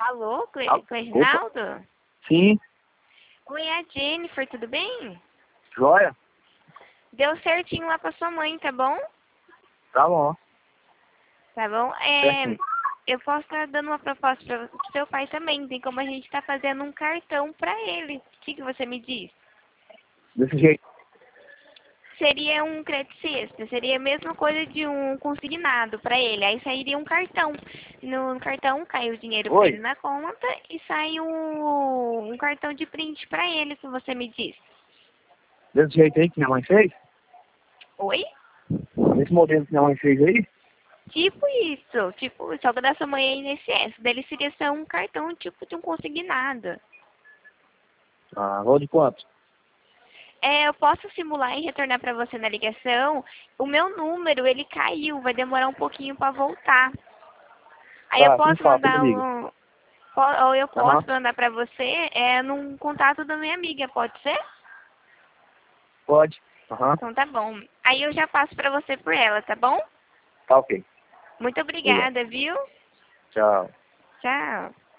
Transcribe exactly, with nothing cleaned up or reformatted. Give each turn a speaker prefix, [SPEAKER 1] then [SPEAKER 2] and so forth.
[SPEAKER 1] Alô, com
[SPEAKER 2] Al-
[SPEAKER 1] com o Reginaldo?
[SPEAKER 2] Sim,
[SPEAKER 1] Oi, é a Jennifer, tudo bem?
[SPEAKER 2] joia?
[SPEAKER 1] Deu certinho lá pra sua mãe, tá bom?
[SPEAKER 2] Tá bom.
[SPEAKER 1] Tá bom? É,
[SPEAKER 2] Certinho.
[SPEAKER 1] eu posso estar dando uma proposta para pro seu pai também. Tem como a gente tá fazendo um cartão pra ele. O que, que você me diz?
[SPEAKER 2] Desse jeito.
[SPEAKER 1] Seria um crédito, seria a mesma coisa de um consignado pra ele. Aí sairia um cartão. No, no cartão cai o dinheiro pra ele
[SPEAKER 2] Oi,
[SPEAKER 1] na conta e sai um, um cartão de print pra ele, que você me diz.
[SPEAKER 2] desse jeito aí que minha mãe fez?
[SPEAKER 1] Oi?
[SPEAKER 2] Desse modelo que minha mãe fez aí?
[SPEAKER 1] Tipo isso, tipo, só que da sua mãe é I N S S, dele seria só um cartão tipo de um consignado.
[SPEAKER 2] Ah, vou de quanto?
[SPEAKER 1] É, eu posso simular e retornar pra você na ligação. O meu número, ele caiu, vai demorar um pouquinho pra voltar. Aí eu
[SPEAKER 2] Tá, sim,
[SPEAKER 1] posso
[SPEAKER 2] fala, você me
[SPEAKER 1] mandar
[SPEAKER 2] liga.
[SPEAKER 1] um, po- ou eu
[SPEAKER 2] Aham,
[SPEAKER 1] posso mandar pra você é num contato da minha amiga, pode ser?
[SPEAKER 2] pode. Aham,
[SPEAKER 1] Então tá bom. Aí eu já passo pra você por ela, tá bom?
[SPEAKER 2] tá ok.
[SPEAKER 1] Muito
[SPEAKER 2] Obrigado.
[SPEAKER 1] obrigada, viu?
[SPEAKER 2] Tchau.
[SPEAKER 1] Tchau.